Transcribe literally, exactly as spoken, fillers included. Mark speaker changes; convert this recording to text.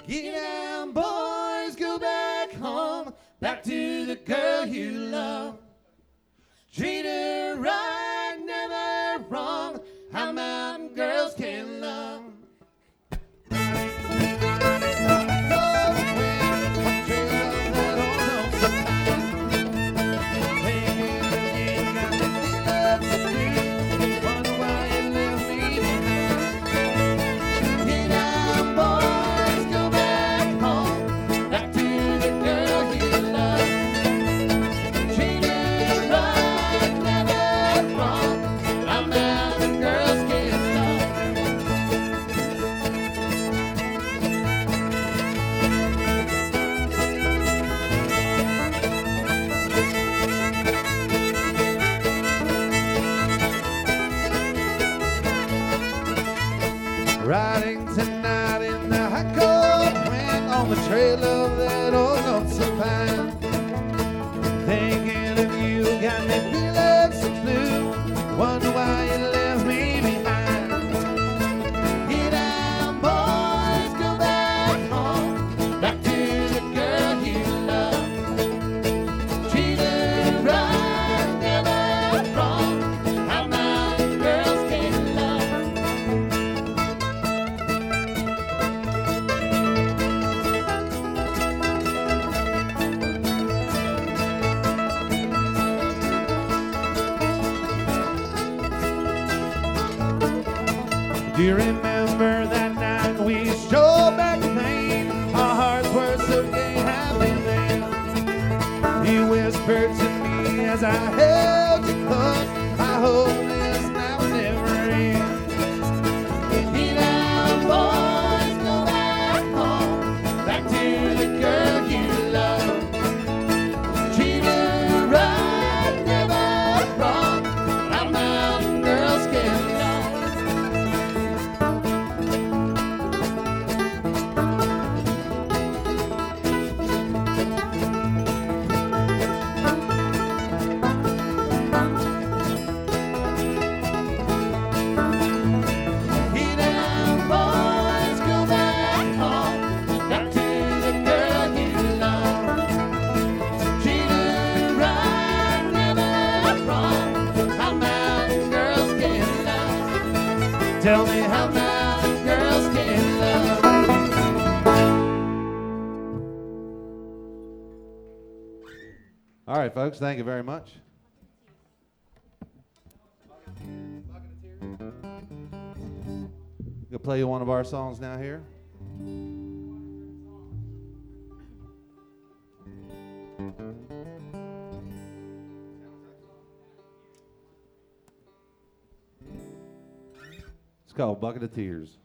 Speaker 1: Get down, boys, go back home, back to the girl you love. Treat her right, never wrong, how mountain girls can love. Riding tonight in the hot cold wind on the trail of that old lonesome pine. Thinking of you got me feeling so blue. Wonder why you left me behind. Get down, boys, go back home, back to the girl you love. Treat her right, never wrong, how mountain girls can love. Do you remember that night we strolled back the lane? Our hearts were so gay, happy then. You whispered to me as I held you close, I hope this night will never end. Get down, boys, go back home, back to the girl you love. Treat her right, never wrong, how mountain girls can love. Tell me how mountain girls can love. All right, folks, thank you very much. Gonna play you one of our songs now here. It's called Bucket of Tears.